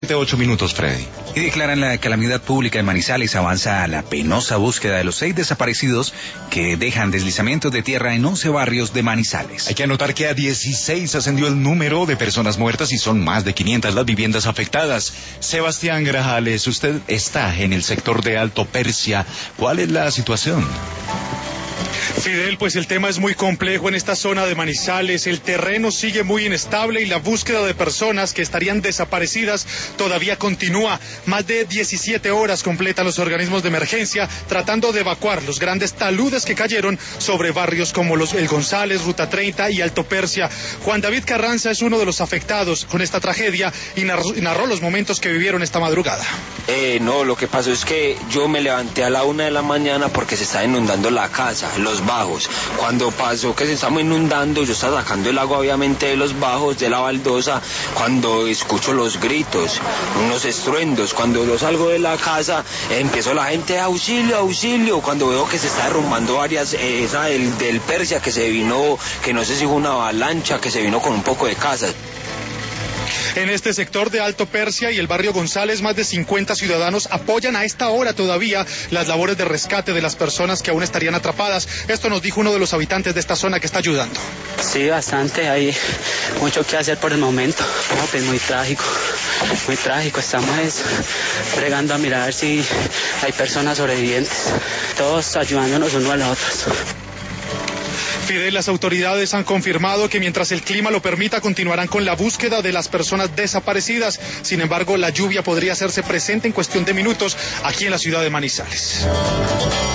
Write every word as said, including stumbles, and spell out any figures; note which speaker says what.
Speaker 1: Ocho minutos, Freddy.
Speaker 2: Y declaran la calamidad pública en Manizales. Avanza la penosa búsqueda de los seis desaparecidos que dejan deslizamientos de tierra en once barrios de Manizales.
Speaker 1: Hay que anotar que a dieciséis ascendió el número de personas muertas y son más de quinientas las viviendas afectadas. Sebastián Grajales, usted está en el sector de Alto Persia. ¿Cuál es la situación?
Speaker 3: Fidel, pues el tema es muy complejo en esta zona de Manizales. El terreno sigue muy inestable y la búsqueda de personas que estarían desaparecidas todavía continúa. Más de diecisiete horas completan los organismos de emergencia tratando de evacuar los grandes taludes que cayeron sobre barrios como los El González, Ruta treinta y Alto Persia. Juan David Carranza es uno de los afectados con esta tragedia y narró, narró los momentos que vivieron esta madrugada.
Speaker 4: Eh, no, lo que pasó es que yo me levanté a la una de la mañana porque se estaba inundando la casa, los bajos. Cuando pasó que se estaba inundando, yo estaba sacando el agua obviamente de los bajos, de la baldosa, cuando escucho los gritos, unos estruendos. Cuando yo salgo de la casa, eh, empezó la gente, auxilio, auxilio. Cuando veo que se está derrumbando varias, eh, esa del, del Persia que se vino, que no sé si fue una avalancha, que se vino con un poco de casas.
Speaker 3: En este sector de Alto Persia y el barrio González, más de cincuenta ciudadanos apoyan a esta hora todavía las labores de rescate de las personas que aún estarían atrapadas. Esto nos dijo uno de los habitantes de esta zona que está ayudando.
Speaker 5: Sí, bastante, hay mucho que hacer por el momento. No, pues muy trágico, muy trágico. Estamos es, bregando a mirar si hay personas sobrevivientes, todos ayudándonos uno a los otros.
Speaker 3: Fidel, las autoridades han confirmado que mientras el clima lo permita continuarán con la búsqueda de las personas desaparecidas. Sin embargo, la lluvia podría hacerse presente en cuestión de minutos aquí en la ciudad de Manizales.